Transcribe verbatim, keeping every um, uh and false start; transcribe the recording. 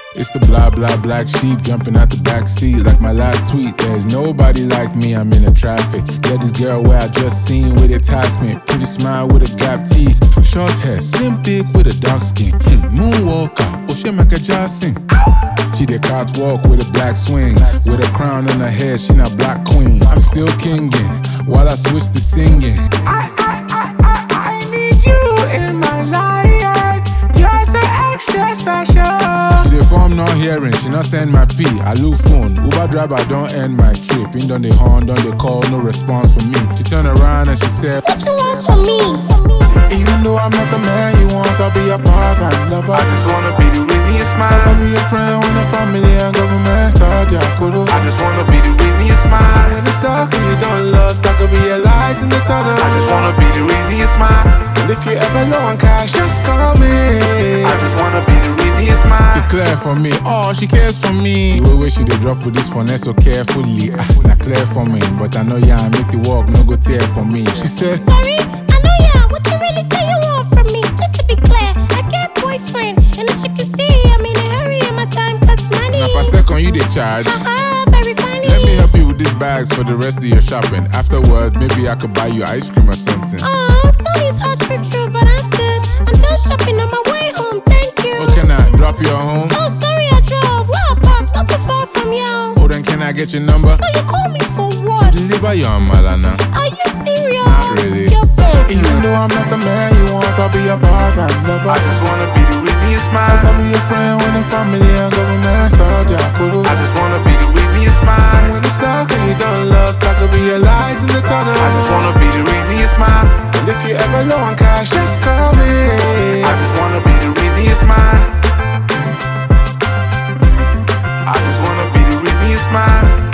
It's the blah blah black sheep jumping out the back seat like my last tweet. There's nobody like me, I'm in the traffic. Get this girl where I just seen with attachment. Pretty smile with a gap teeth. Short hair, slim thick with a dark skin. Hmm, moonwalker, Oshemaka Jackson. She did catwalk with a black swing. With a crown on her head, she not black queen. I'm still kinging while I switch to singing. I, I, I, I, I need you in my life. You're so extra special. She dey form not hearing, she not send my P. I look phone, Uber driver don't end my trip. In done the horn, done the call, no response from me. She turned around and she said, what you want from me? Even though I'm not the man you want, I'll be a part-time lover. I just wanna be the reason you smile. I'll be a friend when the family and government start ya kudo. I just wanna be the reason you smile. When it's dark and you don't lust, I could be a light in the tunnel. I just wanna be the reason you smile. And if you ever low on cash, just call me. I just wanna be the reason you smile. Be clear for me, oh, she cares for me. The way she dey drop with this phone so carefully. Ah, not clear for me, but I know ya yeah, make the walk no go tear for me. She said, sorry, I know ya, what you really say you want from me? Just to be clear, I get boyfriend, and as you can see, I'm in a hurry and my time costs money. now per second you dey charge. Haha, very funny. Let me help you with these bags for the rest of your shopping. Afterwards, maybe I could buy you ice cream or something. Oh, sorry's all true, true, but I'm good. I'm done shopping on my way home, thank you. Oh, can I drop you home? Oh, sorry I drove, well parked, not too far from you. Oh, then can I get your number? So you call me for what? To deliver your malana. Are you serious? Not really. You're fake. Even though I'm not the man you want, I'll be a part-time lover. I just wanna be the reason you smile. I'll be a friend when the family and government start ya kudo. I just wanna be the reason you smile. When it's dark and you don't lust, I could be a light in the tunnel. I just wanna be the reason you smile. And if you ever low on cash, just call me. I just wanna be the reason you smile. I just wanna be the reason you smile.